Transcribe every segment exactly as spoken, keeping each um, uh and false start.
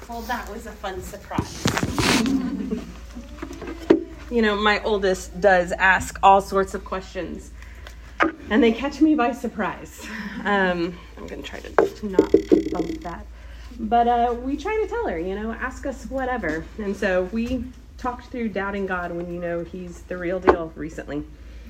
Well, that was a fun surprise. You know, my oldest does ask all sorts of questions, and they catch me by surprise. Um, I'm going to try to not bump that. But uh, we try to tell her, you know, ask us whatever. And so we talked through doubting God when you know he's the real deal recently.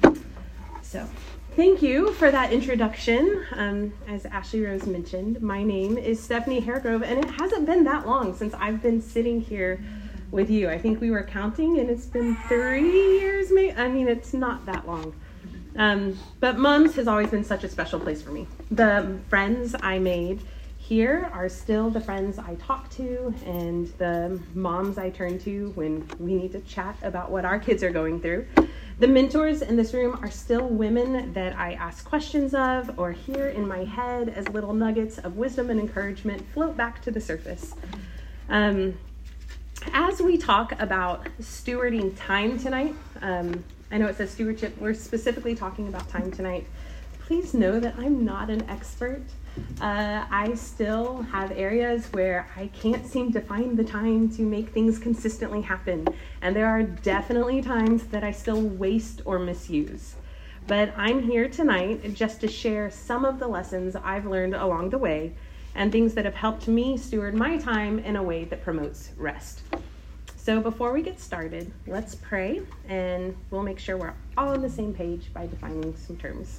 So thank you for that introduction. Um, as Ashley Rose mentioned, my name is Stephanie Haregrove, and it hasn't been that long since I've been sitting here with you. I think we were counting, and it's been three years, maybe. I mean, it's not that long. Um, but Mom's has always been such a special place for me. The friends I made here are still the friends I talk to, and the moms I turn to when we need to chat about what our kids are going through. The mentors in this room are still women that I ask questions of or hear in my head as little nuggets of wisdom and encouragement float back to the surface. Um, as we talk about stewarding time tonight, um, I know it says stewardship. We're specifically talking about time tonight. Please know that I'm not an expert. Uh, I still have areas where I can't seem to find the time to make things consistently happen. And there are definitely times that I still waste or misuse. But I'm here tonight just to share some of the lessons I've learned along the way and things that have helped me steward my time in a way that promotes rest. So before we get started, let's pray, and we'll make sure we're all on the same page by defining some terms.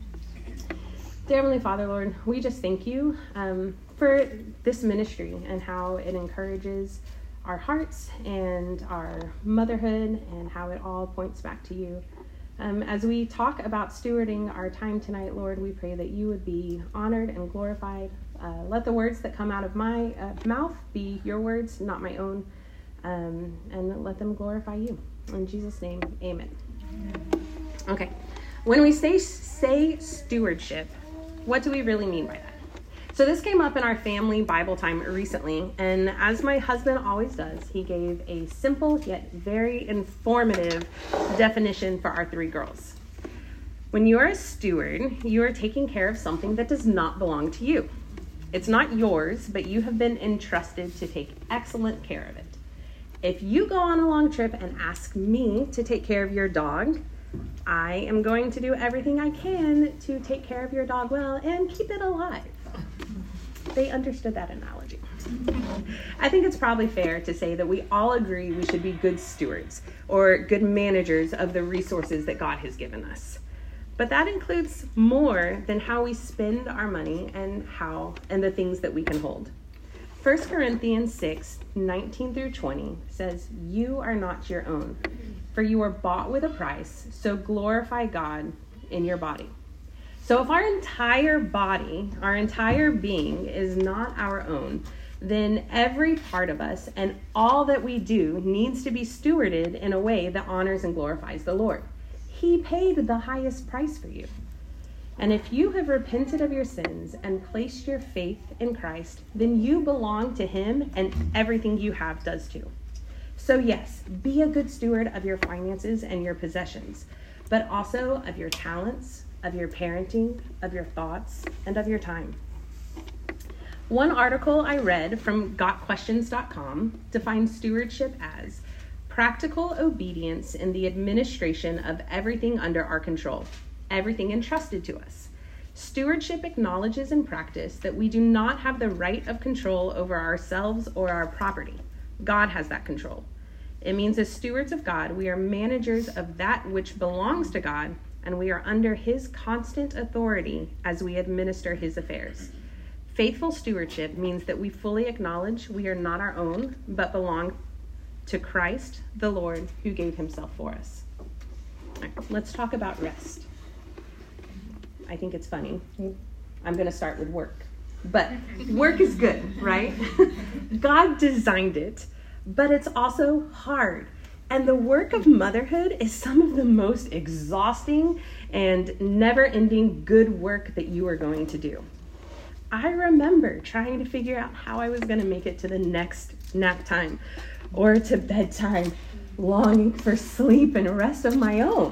Dear Heavenly Father, Lord, we just thank you um, for this ministry and how it encourages our hearts and our motherhood and how it all points back to you. Um, as we talk about stewarding our time tonight, Lord, we pray that you would be honored and glorified. Uh, let the words that come out of my uh, mouth be your words, not my own, um, and let them glorify you. In Jesus' name, amen. Okay, when we say, say stewardship, what do we really mean by that? So this came up in our family Bible time recently, and as my husband always does, he gave a simple yet very informative definition for our three girls. When you are a steward, you are taking care of something that does not belong to you. It's not yours, but you have been entrusted to take excellent care of it. If you go on a long trip and ask me to take care of your dog, I am going to do everything I can to take care of your dog well and keep it alive. They understood that analogy. I think it's probably fair to say that we all agree we should be good stewards or good managers of the resources that God has given us. But that includes more than how we spend our money and how and the things that we can hold. First Corinthians six, nineteen through twenty says, "You are not your own, for you are bought with a price, so glorify God in your body." So if our entire body, our entire being is not our own, then every part of us and all that we do needs to be stewarded in a way that honors and glorifies the Lord. He paid the highest price for you. And if you have repented of your sins and placed your faith in Christ, then you belong to him, and everything you have does too. So yes, be a good steward of your finances and your possessions, but also of your talents, of your parenting, of your thoughts, and of your time. One article I read from got questions dot com defined stewardship as practical obedience in the administration of everything under our control, everything entrusted to us. Stewardship acknowledges in practice that we do not have the right of control over ourselves or our property. God has that control. It means as stewards of God, we are managers of that which belongs to God, and we are under his constant authority as we administer his affairs. Faithful stewardship means that we fully acknowledge we are not our own, but belong to Christ, the Lord, who gave himself for us. All right, let's talk about rest. I think it's funny. I'm going to start with work. But work is good, right? God designed it, but it's also hard. And the work of motherhood is some of the most exhausting and never-ending good work that you are going to do. I remember trying to figure out how I was going to make it to the next nap time or to bedtime, longing for sleep and rest of my own.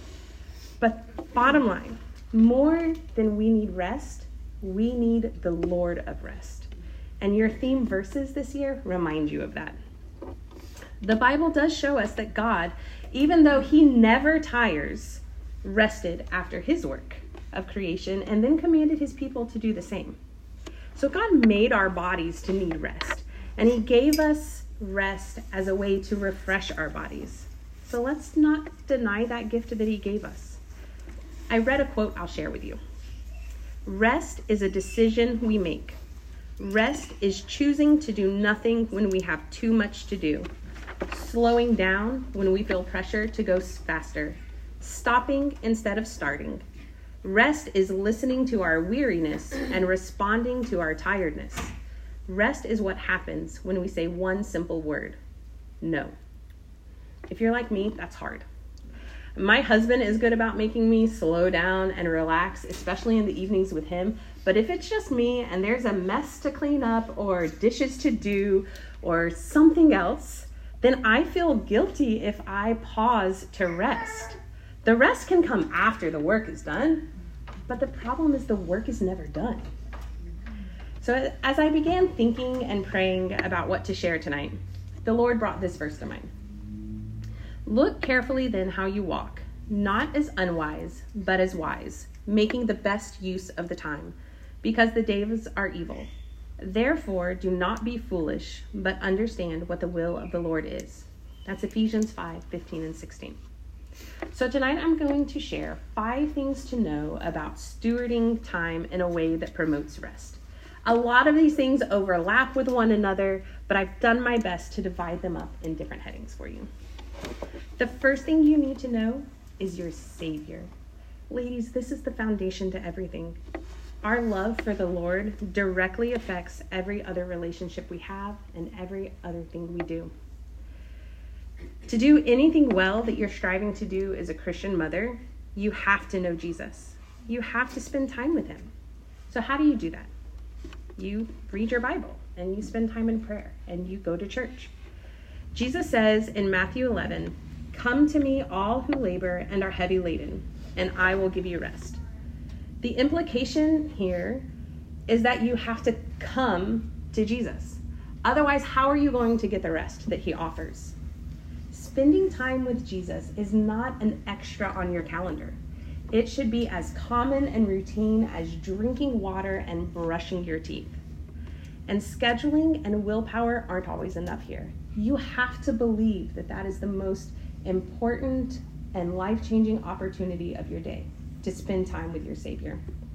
But bottom line, more than we need rest, we need the Lord of rest. And your theme verses this year remind you of that. The Bible does show us that God, even though he never tires, rested after his work of creation and then commanded his people to do the same. So God made our bodies to need rest, and he gave us rest as a way to refresh our bodies. So let's not deny that gift that he gave us. I read a quote I'll share with you. Rest is a decision we make. Rest is choosing to do nothing when we have too much to do, slowing down when we feel pressure to go faster, stopping instead of starting. Rest is listening to our weariness and responding to our tiredness. Rest is what happens when we say one simple word, no. If you're like me, that's hard. My husband is good about making me slow down and relax, especially in the evenings with him. But if it's just me and there's a mess to clean up or dishes to do or something else, then I feel guilty if I pause to rest. The rest can come after the work is done, but the problem is the work is never done. So as I began thinking and praying about what to share tonight, the Lord brought this verse to mind. Look carefully then how you walk, not as unwise, but as wise, making the best use of the time, because the days are evil. Therefore, do not be foolish, but understand what the will of the Lord is. That's Ephesians five, fifteen and sixteen. So tonight I'm going to share five things to know about stewarding time in a way that promotes rest. A lot of these things overlap with one another, but I've done my best to divide them up in different headings for you. The first thing you need to know is your Savior. Ladies, this is the foundation to everything. Our love for the Lord directly affects every other relationship we have and every other thing we do. To do anything well that you're striving to do as a Christian mother, you have to know Jesus. You have to spend time with him. So how do you do that? You read your Bible and you spend time in prayer and you go to church. Jesus says in Matthew eleven, "Come to me, all who labor and are heavy laden, and I will give you rest." The implication here is that you have to come to Jesus. Otherwise, how are you going to get the rest that he offers? Spending time with Jesus is not an extra on your calendar. It should be as common and routine as drinking water and brushing your teeth. And scheduling and willpower aren't always enough here. You have to believe that that is the most important and life-changing opportunity of your day, to spend time with your Savior.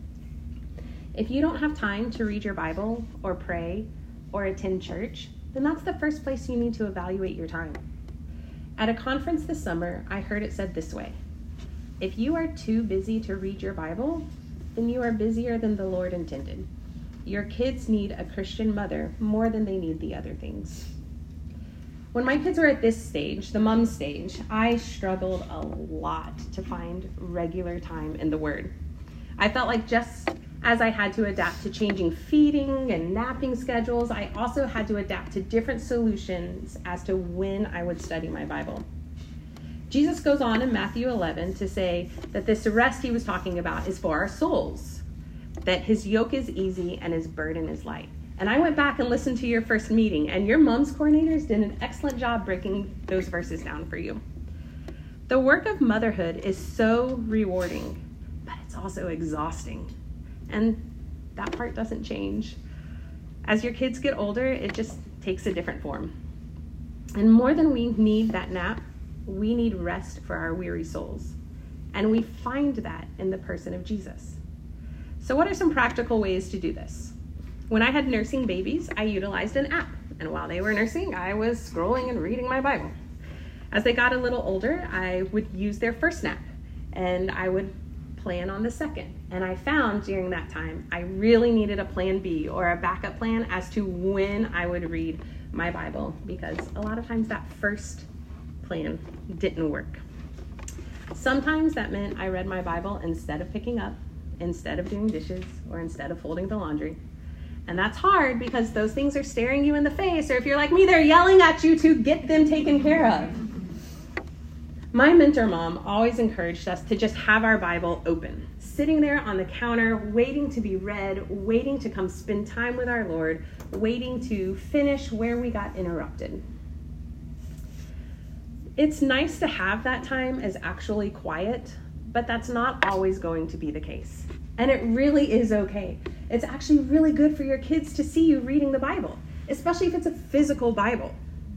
If you don't have time to read your Bible or pray or attend church, then that's the first place you need to evaluate your time. At a conference this summer, I heard it said this way: if you are too busy to read your Bible, then you are busier than the Lord intended. Your kids need a Christian mother more than they need the other things. When my kids were at this stage, the mom stage, I struggled a lot to find regular time in the Word. I felt like just as I had to adapt to changing feeding and napping schedules, I also had to adapt to different solutions as to when I would study my Bible. Jesus goes on in Matthew eleven to say that this rest he was talking about is for our souls, that his yoke is easy and his burden is light. And I went back and listened to your first meeting, and your mom's coordinators did an excellent job breaking those verses down for you. The work of motherhood is so rewarding, but it's also exhausting. And that part doesn't change. As your kids get older, it just takes a different form. And more than we need that nap, we need rest for our weary souls. And we find that in the person of Jesus. So what are some practical ways to do this? When I had nursing babies, I utilized an app. And while they were nursing, I was scrolling and reading my Bible. As they got a little older, I would use their first nap, and I would plan on the second. And I found during that time, I really needed a plan B or a backup plan as to when I would read my Bible, because a lot of times that first plan didn't work. Sometimes that meant I read my Bible instead of picking up, instead of doing dishes, or instead of folding the laundry. And that's hard because those things are staring you in the face, or if you're like me, they're yelling at you to get them taken care of. My mentor mom always encouraged us to just have our Bible open, sitting there on the counter, waiting to be read, waiting to come spend time with our Lord, waiting to finish where we got interrupted. It's nice to have that time as actually quiet, but that's not always going to be the case. And it really is okay. It's actually really good for your kids to see you reading the Bible, especially if it's a physical Bible.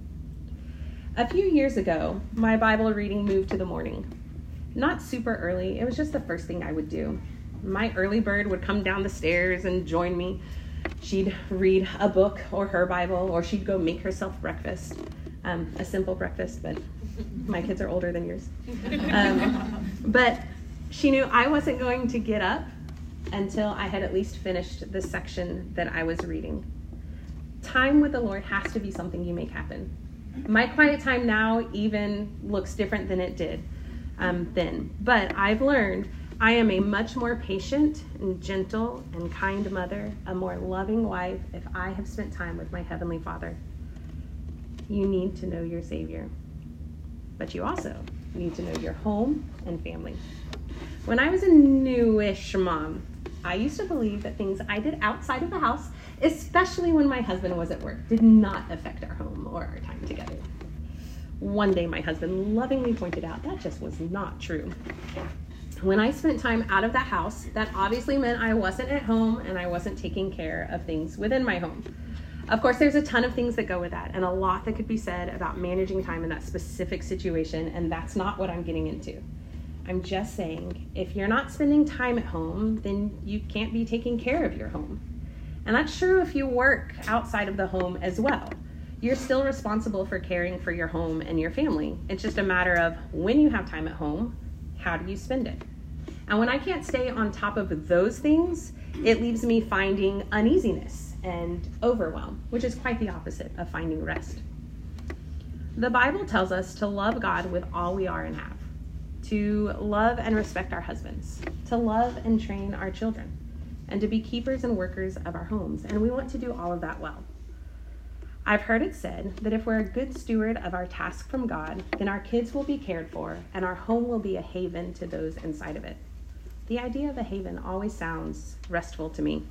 A few years ago, my Bible reading moved to the morning. Not super early, it was just the first thing I would do. My early bird would come down the stairs and join me. She'd read a book or her Bible, or she'd go make herself breakfast. Um, a simple breakfast, but my kids are older than yours. Um, but she knew I wasn't going to get up until I had at least finished the section that I was reading. Time with the Lord has to be something you make happen. My quiet time now even looks different than it did um, then. But I've learned I am a much more patient and gentle and kind mother, a more loving wife if I have spent time with my Heavenly Father. You need to know your Savior. But you also need to know your home and family. When I was a newish mom, I used to believe that things I did outside of the house, especially when my husband was at work, did not affect our home or our time together. One day my husband lovingly pointed out that just was not true. When I spent time out of the house, that obviously meant I wasn't at home and I wasn't taking care of things within my home. Of course, there's a ton of things that go with that and a lot that could be said about managing time in that specific situation, and that's not what I'm getting into. I'm just saying, if you're not spending time at home, then you can't be taking care of your home. And that's true if you work outside of the home as well. You're still responsible for caring for your home and your family. It's just a matter of when you have time at home, how do you spend it? And when I can't stay on top of those things, it leaves me finding uneasiness and overwhelm, which is quite the opposite of finding rest. The Bible tells us to love God with all we are and have, to love and respect our husbands, to love and train our children, and to be keepers and workers of our homes. And we want to do all of that well. I've heard it said that if we're a good steward of our task from God, then our kids will be cared for and our home will be a haven to those inside of it. The idea of a haven always sounds restful to me.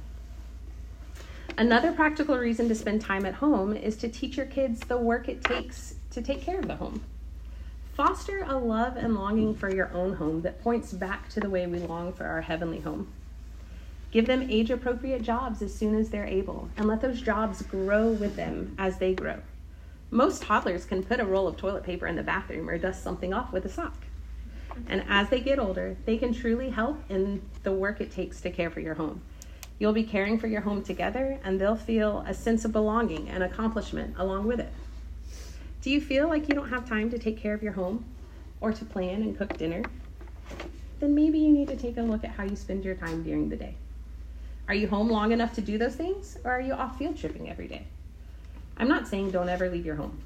Another practical reason to spend time at home is to teach your kids the work it takes to take care of the home. Foster a love and longing for your own home that points back to the way we long for our heavenly home. Give them age-appropriate jobs as soon as they're able, and let those jobs grow with them as they grow. Most toddlers can put a roll of toilet paper in the bathroom or dust something off with a sock. And as they get older, they can truly help in the work it takes to care for your home. You'll be caring for your home together, and they'll feel a sense of belonging and accomplishment along with it. Do you feel like you don't have time to take care of your home or to plan and cook dinner? Then maybe you need to take a look at how you spend your time during the day. Are you home long enough to do those things, or are you off field tripping every day? I'm not saying don't ever leave your home,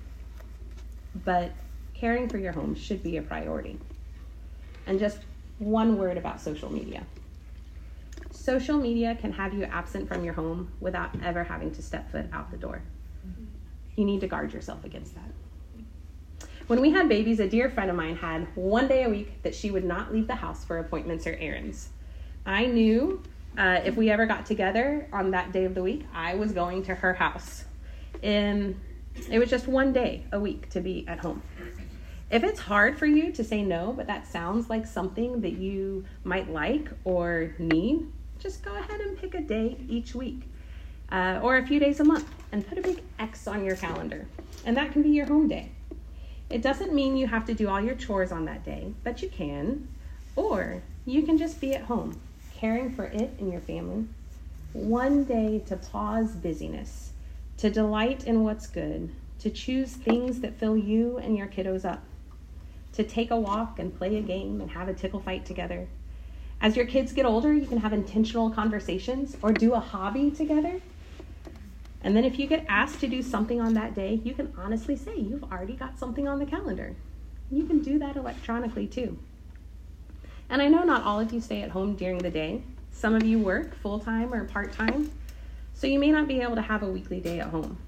but caring for your home should be a priority. And just one word about social media. Social media can have you absent from your home without ever having to step foot out the door. You need to guard yourself against that. When we had babies, a dear friend of mine had one day a week that she would not leave the house for appointments or errands. I knew uh, if we ever got together on that day of the week, I was going to her house. And it was just one day a week to be at home. If it's hard for you to say no, but that sounds like something that you might like or need, just go ahead and pick a day each week uh, or a few days a month and put a big X on your calendar. And that can be your home day. It doesn't mean you have to do all your chores on that day, but you can. Or you can just be at home, caring for it and your family. One day to pause busyness, to delight in what's good, to choose things that fill you and your kiddos up, to take a walk and play a game and have a tickle fight together. As your kids get older, you can have intentional conversations or do a hobby together. And then if you get asked to do something on that day, you can honestly say you've already got something on the calendar. You can do that electronically too. And I know not all of you stay at home during the day. Some of you work full-time or part-time, so you may not be able to have a weekly day at home.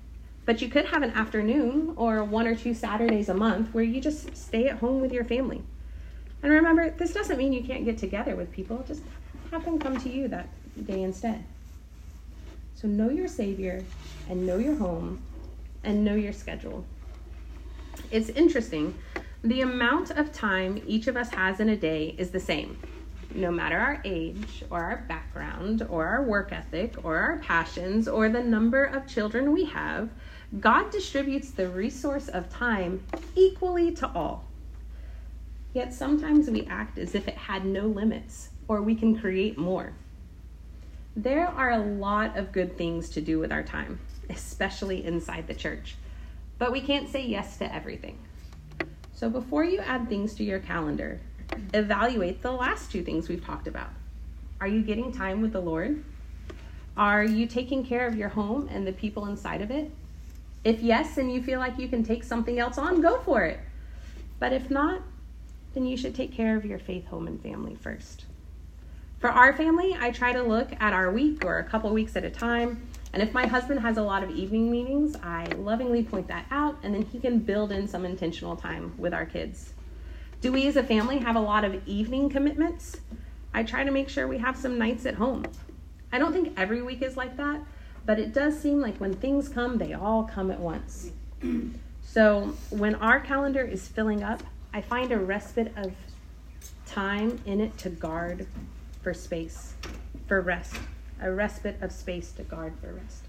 But you could have an afternoon or one or two Saturdays a month where you just stay at home with your family. And remember, this doesn't mean you can't get together with people. Just have them come to you that day instead. So know your Savior and know your home and know your schedule. It's interesting. The amount of time each of us has in a day is the same. No matter our age or our background or our work ethic or our passions or the number of children we have, God distributes the resource of time equally to all. Yet sometimes we act as if it had no limits or we can create more. There are a lot of good things to do with our time, especially inside the church, but we can't say yes to everything. So before you add things to your calendar, evaluate the last two things we've talked about. Are you getting time with the Lord? Are you taking care of your home and the people inside of it? If yes, and you feel like you can take something else on, go for it. But if not, then you should take care of your faith, home, and family first. For our family, I try to look at our week or a couple weeks at a time. And if my husband has a lot of evening meetings, I lovingly point that out, and then he can build in some intentional time with our kids. Do we as a family have a lot of evening commitments? I try to make sure we have some nights at home. I don't think every week is like that, but it does seem like when things come, they all come at once. So when our calendar is filling up, I find a respite of time in it to guard for space, for rest, a respite of space to guard for rest.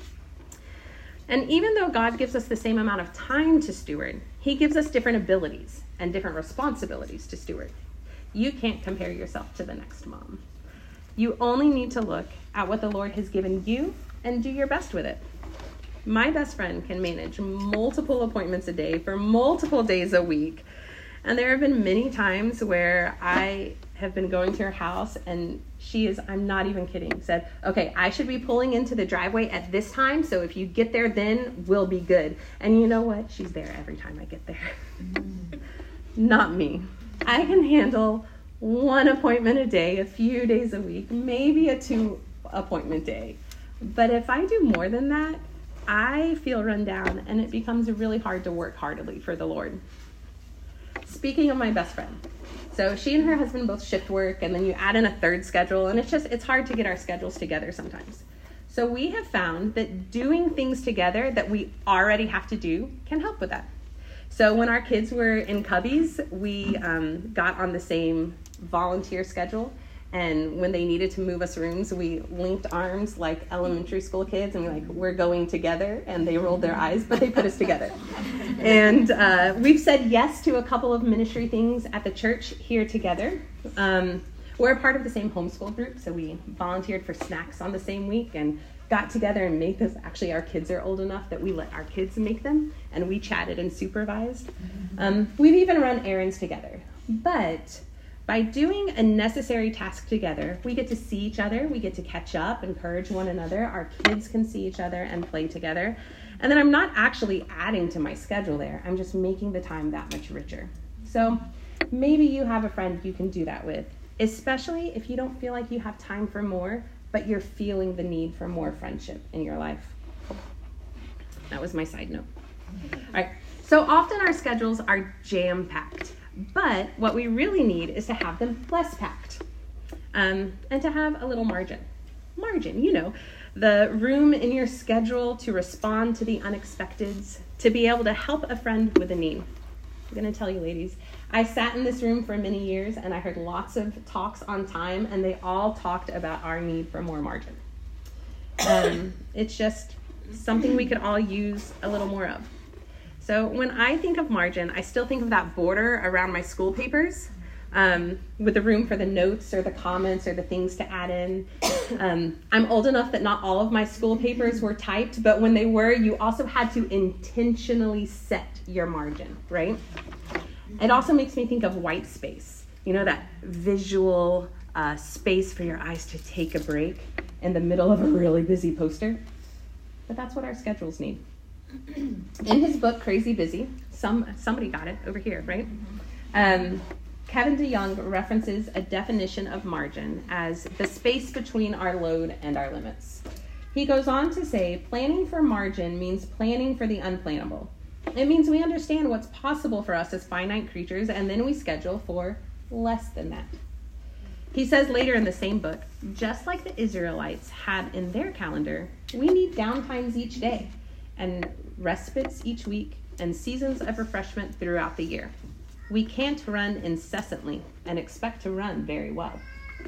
And even though God gives us the same amount of time to steward, he gives us different abilities and different responsibilities to steward. You can't compare yourself to the next mom. You only need to look at what the Lord has given you and do your best with it. My best friend can manage multiple appointments a day for multiple days a week. And there have been many times where I have been going to her house and she is, I'm not even kidding, said, okay, I should be pulling into the driveway at this time, so if you get there then, we'll be good. And you know what? She's there every time I get there. Mm. Not me. I can handle one appointment a day, a few days a week, maybe a two appointment day. But if I do more than that, I feel run down and it becomes really hard to work heartily for the Lord. Speaking of my best friend, so she and her husband both shift work, and then you add in a third schedule, and it's just, it's hard to get our schedules together sometimes. So we have found that doing things together that we already have to do can help with that. So when our kids were in Cubbies, we um, got on the same volunteer schedule, and when they needed to move us rooms, we linked arms like elementary school kids, and we're like, we're going together, and they rolled their eyes, but they put us together. And uh, we've said yes to a couple of ministry things at the church here together. Um, we're a part of the same homeschool group, so we volunteered for snacks on the same week and got together and made this. Actually, our kids are old enough that we let our kids make them, and we chatted and supervised. Um, we've even run errands together. But by doing a necessary task together, we get to see each other, we get to catch up, encourage one another, our kids can see each other and play together. And then I'm not actually adding to my schedule there, I'm just making the time that much richer. So maybe you have a friend you can do that with, especially if you don't feel like you have time for more, but you're feeling the need for more friendship in your life. That was my side note. All right, so often our schedules are jam-packed. But what we really need is to have them less packed um, and to have a little margin. Margin, you know, the room in your schedule to respond to the unexpecteds, to be able to help a friend with a need. I'm going to tell you, ladies, I sat in this room for many years and I heard lots of talks on time, and they all talked about our need for more margin. Um, it's just something we could all use a little more of. So when I think of margin, I still think of that border around my school papers um, with the room for the notes or the comments or the things to add in. Um, I'm old enough that not all of my school papers were typed, but when they were, you also had to intentionally set your margin, right? It also makes me think of white space, you know, that visual uh, space for your eyes to take a break in the middle of a really busy poster. But that's what our schedules need. In his book, Crazy Busy, some somebody got it over here, right? Um, Kevin DeYoung references a definition of margin as the space between our load and our limits. He goes on to say, planning for margin means planning for the unplannable. It means we understand what's possible for us as finite creatures, and then we schedule for less than that. He says later in the same book, just like the Israelites had in their calendar, we need downtimes each day, and respites each week, and seasons of refreshment throughout the year. We can't run incessantly and expect to run very well.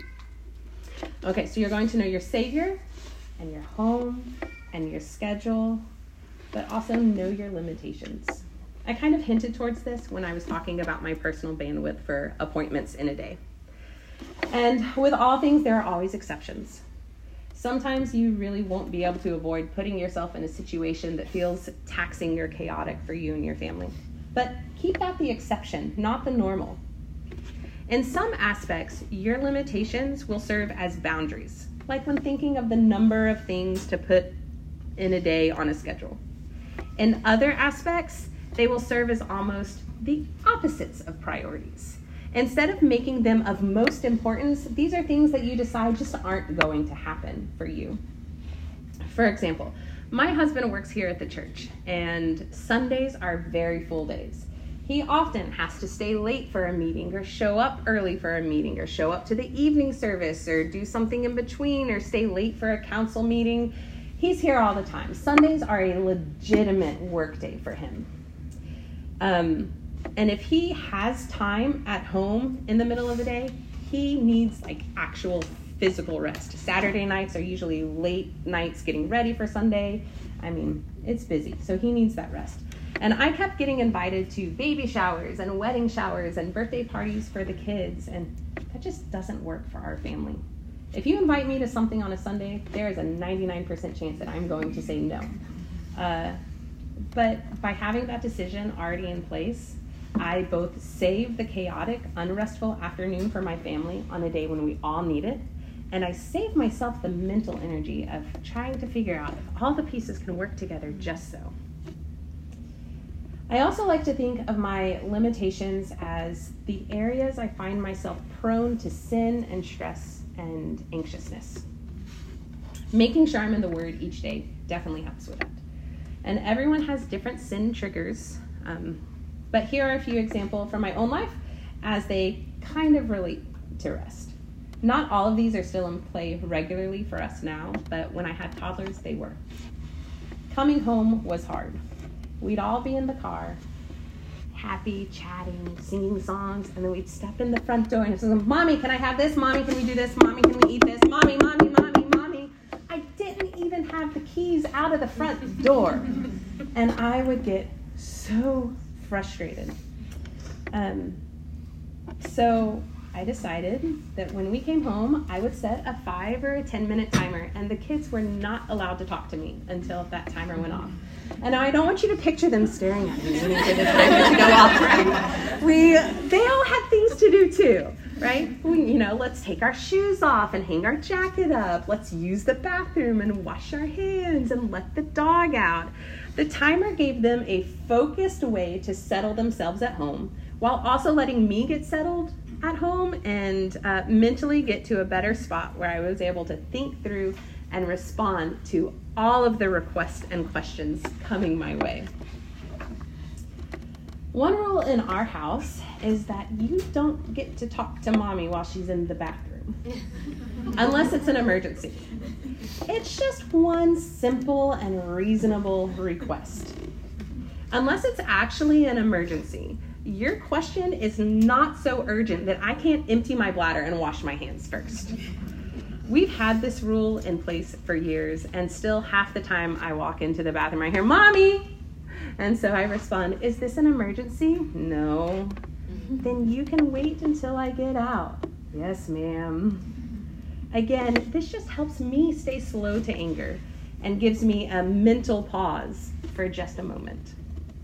Okay, so you're going to know your Savior and your home and your schedule, but also know your limitations. I kind of hinted towards this when I was talking about my personal bandwidth for appointments in a day. And with all things, there are always exceptions. Sometimes you really won't be able to avoid putting yourself in a situation that feels taxing or chaotic for you and your family. But keep that the exception, not the normal. In some aspects, your limitations will serve as boundaries, like when thinking of the number of things to put in a day on a schedule. In other aspects, they will serve as almost the opposites of priorities. Instead of making them of most importance, these are things that you decide just aren't going to happen for you. For example, my husband works here at the church, and Sundays are very full days. He often has to stay late for a meeting, or show up early for a meeting, or show up to the evening service, or do something in between, or stay late for a council meeting. He's here all the time. Sundays are a legitimate work day for him. Um, and if he has time at home in the middle of the day, he needs like actual physical rest. Saturday nights are usually late nights getting ready for Sunday. I mean, it's busy, so he needs that rest. And I kept getting invited to baby showers and wedding showers and birthday parties for the kids, and that just doesn't work for our family. If you invite me to something on a Sunday, there is a ninety-nine percent chance that I'm going to say no. Uh, but by having that decision already in place, I both save the chaotic, unrestful afternoon for my family on a day when we all need it, and I save myself the mental energy of trying to figure out if all the pieces can work together just so. I also like to think of my limitations as the areas I find myself prone to sin and stress and anxiousness. Making sure I'm in the Word each day definitely helps with that. And everyone has different sin triggers, um, but here are a few examples from my own life as they kind of relate to rest. Not all of these are still in play regularly for us now, but when I had toddlers, they were. Coming home was hard. We'd all be in the car, happy, chatting, singing songs, and then we'd step in the front door and it's like, Mommy, can I have this? Mommy, can we do this? Mommy, can we eat this? Mommy, Mommy, Mommy, Mommy. I didn't even have the keys out of the front door. And I would get so frustrated. Um, so I decided that when we came home, I would set a five or a ten minute timer, and the kids were not allowed to talk to me until that timer went off. And now I don't want you to picture them staring at me waiting for the timer to go off, right? We, they all had things to do too, right? We, you know, let's take our shoes off and hang our jacket up. Let's use the bathroom and wash our hands and let the dog out. The timer gave them a focused way to settle themselves at home, while also letting me get settled at home and uh, mentally get to a better spot where I was able to think through and respond to all of the requests and questions coming my way. One rule in our house is that you don't get to talk to Mommy while she's in the bathroom, unless it's an emergency. It's just one simple and reasonable request. Unless it's actually an emergency, your question is not so urgent that I can't empty my bladder and wash my hands first. We've had this rule in place for years, and still half the time I walk into the bathroom, I hear, Mommy! And so I respond, is this an emergency? No. Then you can wait until I get out. Yes, ma'am. Again, this just helps me stay slow to anger and gives me a mental pause for just a moment.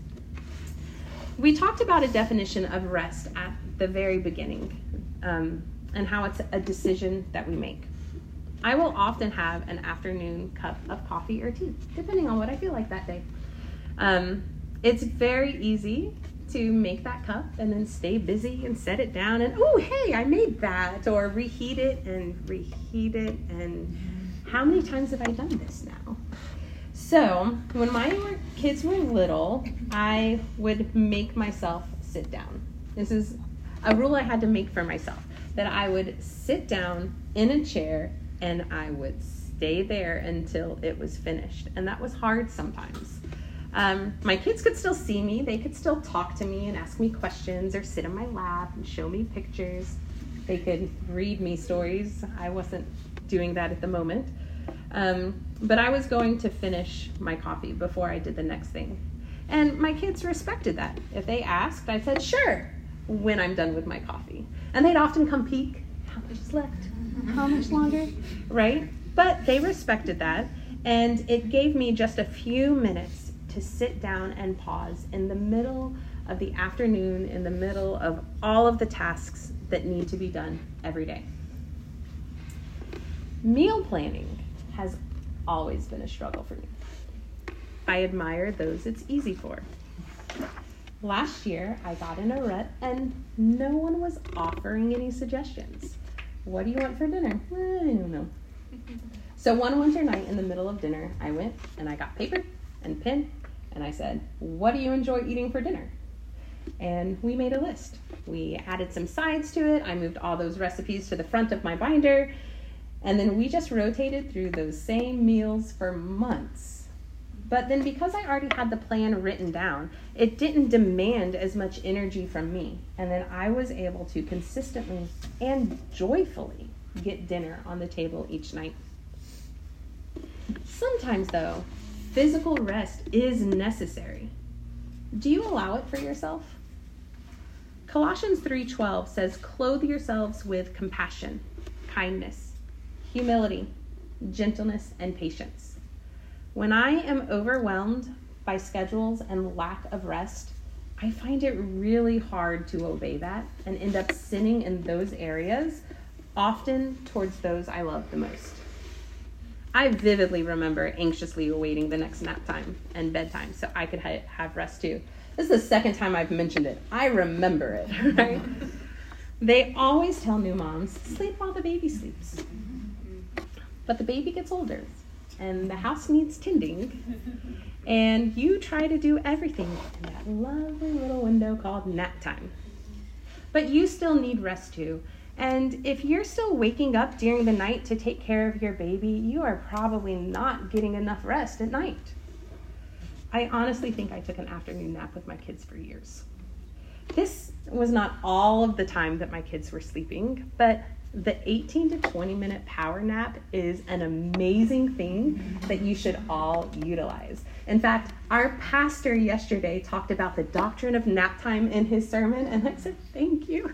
We talked about a definition of rest at the very beginning, um, and how it's a decision that we make. I will often have an afternoon cup of coffee or tea, depending on what I feel like that day. Um, it's very easy to make that cup and then stay busy and set it down and, oh, hey, I made that, or reheat it and reheat it and How many times have I done this now? So when my kids were little, I would make myself sit down. This is a rule I had to make for myself, that I would sit down in a chair and I would stay there until it was finished. And that was hard sometimes. Um, my kids could still see me. They could still talk to me and ask me questions or sit in my lap and show me pictures. They could read me stories. I wasn't doing that at the moment. Um, but I was going to finish my coffee before I did the next thing. And my kids respected that. If they asked, I said, sure, when I'm done with my coffee. And they'd often come peek, how much is left? How much longer? Right? But they respected that. And it gave me just a few minutes to sit down and pause in the middle of the afternoon, in the middle of all of the tasks that need to be done every day. Meal planning has always been a struggle for me. I admire those it's easy for. Last year, I got in a rut and no one was offering any suggestions. What do you want for dinner? I don't know. So one winter night in the middle of dinner, I went and I got paper and pen and I said, what do you enjoy eating for dinner? And we made a list. We added some sides to it. I moved all those recipes to the front of my binder. And then we just rotated through those same meals for months. But then because I already had the plan written down, it didn't demand as much energy from me. And then I was able to consistently and joyfully get dinner on the table each night. Sometimes, though, physical rest is necessary. Do you allow it for yourself? Colossians three twelve says, clothe yourselves with compassion, kindness, humility, gentleness, and patience. When I am overwhelmed by schedules and lack of rest, I find it really hard to obey that and end up sinning in those areas, often towards those I love the most. I vividly remember anxiously awaiting the next nap time and bedtime so I could ha- have rest too. This is the second time I've mentioned it. I remember it, right? They always tell new moms, sleep while the baby sleeps. But the baby gets older and the house needs tending and you try to do everything in that lovely little window called nap time. But you still need rest too. And if you're still waking up during the night to take care of your baby, you are probably not getting enough rest at night. I honestly think I took an afternoon nap with my kids for years. This was not all of the time that my kids were sleeping, but the eighteen to twenty minute power nap is an amazing thing that you should all utilize. In fact, our pastor yesterday talked about the doctrine of nap time in his sermon, and I said, thank you.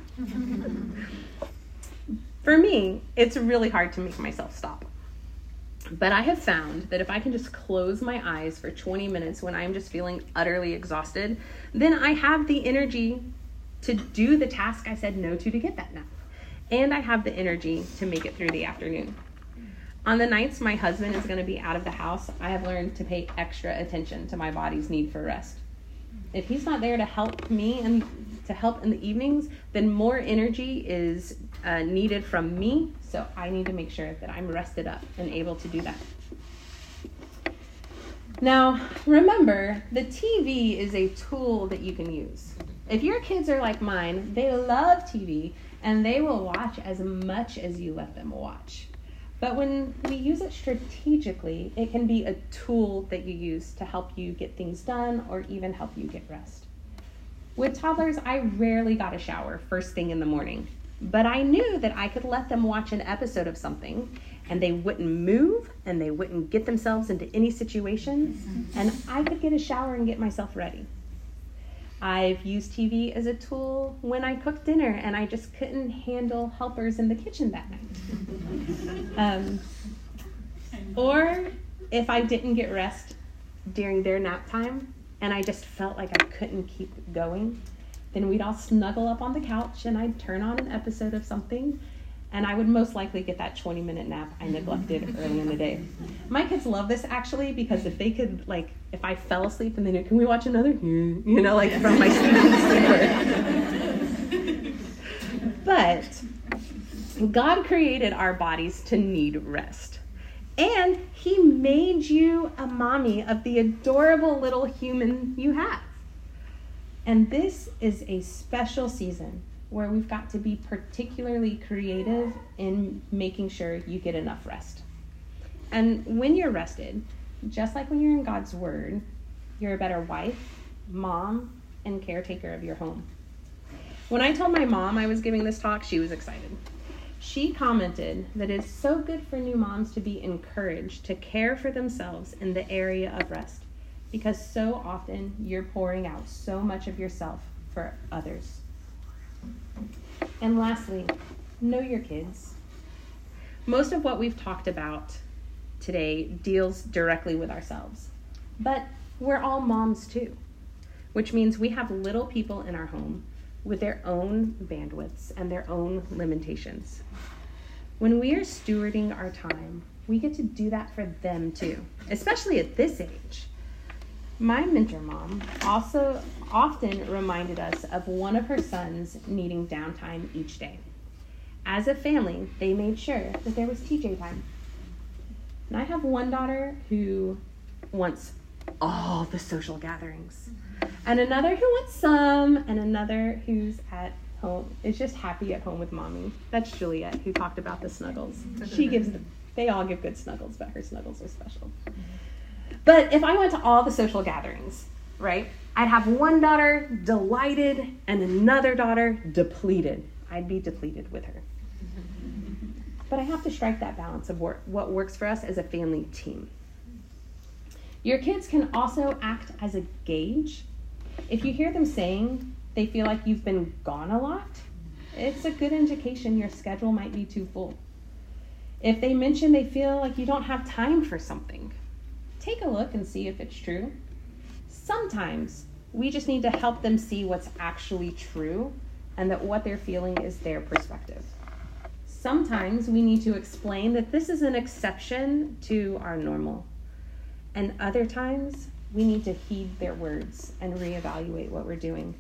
For me, it's really hard to make myself stop. But I have found that if I can just close my eyes for twenty minutes when I'm just feeling utterly exhausted, then I have the energy to do the task I said no to to get that nap. And I have the energy to make it through the afternoon. On the nights my husband is going to be out of the house, I have learned to pay extra attention to my body's need for rest. If he's not there to help me and to help in the evenings, then more energy is uh, needed from me, so I need to make sure that I'm rested up and able to do that. Now, remember, the T V is a tool that you can use. If your kids are like mine, they love T V, and they will watch as much as you let them watch. But when we use it strategically, it can be a tool that you use to help you get things done or even help you get rest. With toddlers, I rarely got a shower first thing in the morning, but I knew that I could let them watch an episode of something and they wouldn't move and they wouldn't get themselves into any situations, and I could get a shower and get myself ready. I've used T V as a tool when I cooked dinner and I just couldn't handle helpers in the kitchen that night. Um, or if I didn't get rest during their nap time and I just felt like I couldn't keep going, then we'd all snuggle up on the couch and I'd turn on an episode of something, and I would most likely get that twenty minute nap I neglected early in the day. My kids love this actually, because if they could, like, if I fell asleep and they knew, can we watch another? You know, like from my sleeping sleeper. But God created our bodies to need rest. And he made you a mommy of the adorable little human you have. And this is a special season where we've got to be particularly creative in making sure you get enough rest. And when you're rested, just like when you're in God's word, you're a better wife, mom, and caretaker of your home. When I told my mom I was giving this talk, she was excited. She commented that it's so good for new moms to be encouraged to care for themselves in the area of rest, because so often you're pouring out so much of yourself for others. And lastly, know your kids. Most of what we've talked about today deals directly with ourselves, but we're all moms too, which means we have little people in our home with their own bandwidths and their own limitations. When we are stewarding our time, we get to do that for them too, especially at this age. My mentor mom also often reminded us of one of her sons needing downtime each day. As a family, they made sure that there was T J time. And I have one daughter who wants all the social gatherings, and another who wants some, and another who's at home, is just happy at home with mommy. That's Juliet, who talked about the snuggles. She gives them, they all give good snuggles, but her snuggles are special. But if I went to all the social gatherings, right, I'd have one daughter delighted and another daughter depleted. I'd be depleted with her. But I have to strike that balance of work, what works for us as a family team. Your kids can also act as a gauge. If you hear them saying they feel like you've been gone a lot, it's a good indication your schedule might be too full. If they mention they feel like you don't have time for something, take a look and see if it's true. Sometimes we just need to help them see what's actually true and that what they're feeling is their perspective. Sometimes we need to explain that this is an exception to our normal. And other times we need to heed their words and reevaluate what we're doing.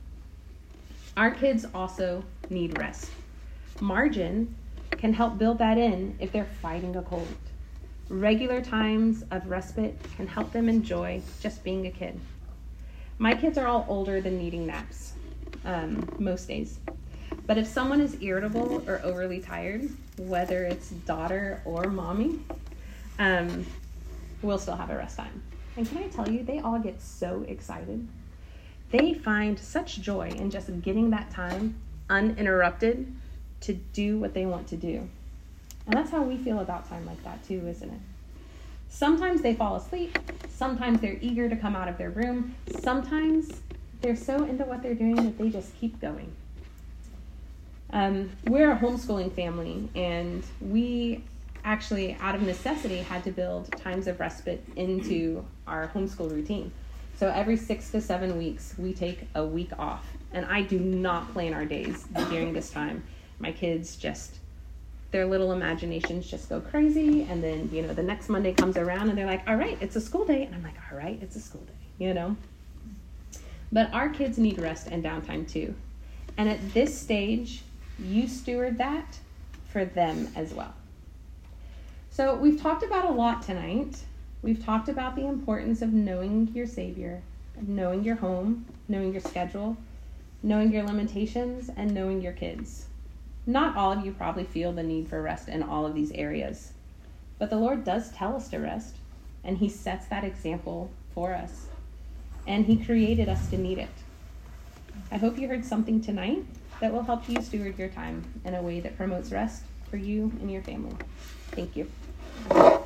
Our kids also need rest. Margin can help build that in if they're fighting a cold. Regular times of respite can help them enjoy just being a kid. My kids are all older than needing naps, um, most days. But if someone is irritable or overly tired, whether it's daughter or mommy, um, we'll still have a rest time. And can I tell you, they all get so excited. They find such joy in just getting that time uninterrupted to do what they want to do. And that's how we feel about time like that too, isn't it? Sometimes they fall asleep. Sometimes they're eager to come out of their room. Sometimes they're so into what they're doing that they just keep going. Um, we're a homeschooling family, and we actually, out of necessity, had to build times of respite into our homeschool routine. So every six to seven weeks, we take a week off. And I do not plan our days during this time. My kids just, their little imaginations just go crazy. And then, you know, the next Monday comes around and they're like, all right, it's a school day. And I'm like, all right, it's a school day, you know. But our kids need rest and downtime too. And at this stage, you steward that for them as well. So we've talked about a lot tonight. We've talked about the importance of knowing your Savior, of knowing your home, knowing your schedule, knowing your limitations, and knowing your kids. Not all of you probably feel the need for rest in all of these areas, but the Lord does tell us to rest, and he sets that example for us, and he created us to need it. I hope you heard something tonight that will help you steward your time in a way that promotes rest for you and your family. Thank you.